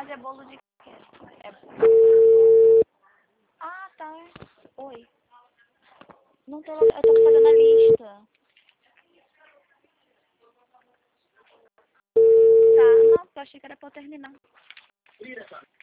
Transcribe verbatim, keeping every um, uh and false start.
fazer bolo de quê? É... Ah, tá. Oi. Não tô... Eu tô fazendo a lista. Tá, não, eu achei que era pra eu terminar.